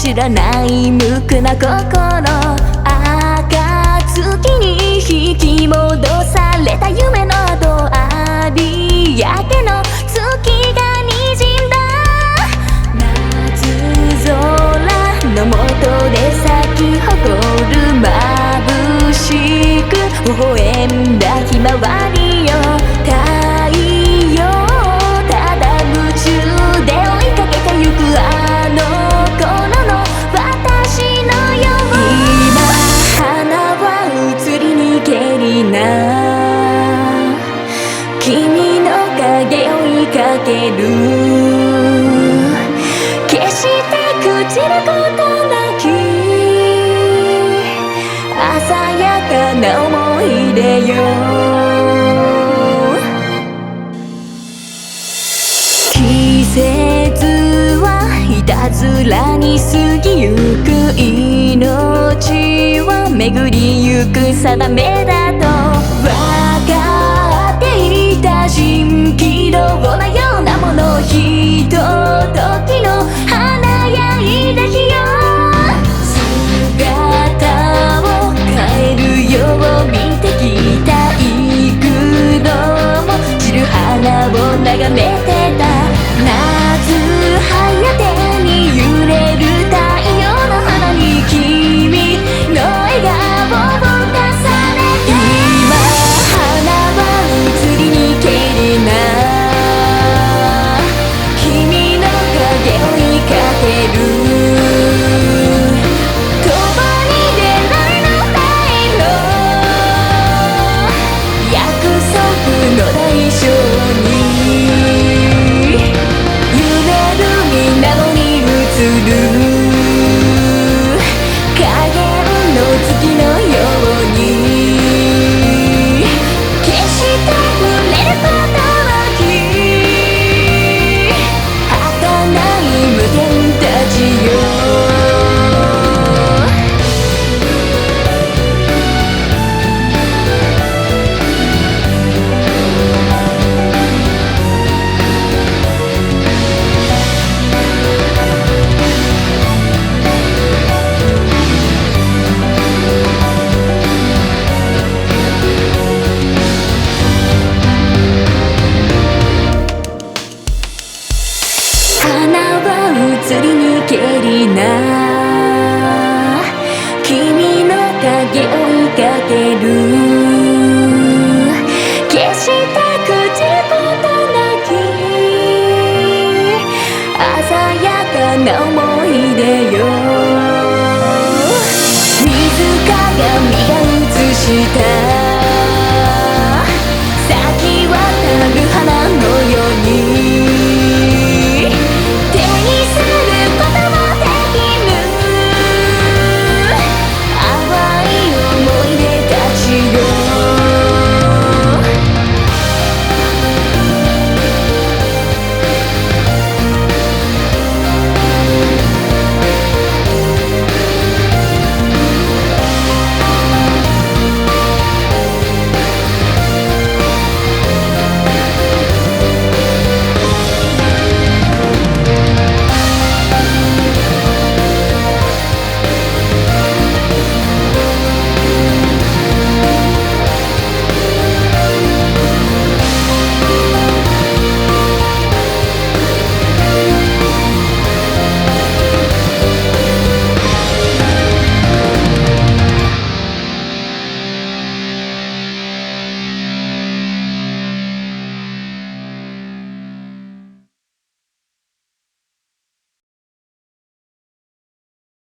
知らない無垢な心、暁に引き戻された夢の後、浴び焼けの月が滲んだ夏空の下で咲き誇る眩しく微笑んだひまわりよ、太陽ただ夢中で追いかけてゆくあの頃の私のよう、今花は移りにけりな君の影を追いかける、決して朽ちることなき鮮やかな思い出よ、季節はいたずらに過ぎゆく、命は巡りゆく定めだと分かっていた、蜃気楼なようなもの、ひとときの華やいだ日よ、姿を変えるよう見てきた幾度も散る花を眺めてた、夏早手に揺れる太陽の花に君の笑顔を重ねて、今花は移りにけりな君の影を追いかける、共に出られぬ愛の約束の代償に揺れる水面に映る影の月のように、決して触れることなき儚い無限たちよ、移りにけりな君の影追いかける、決して朽ちることなき鮮やかな思い出よ、水鏡が映した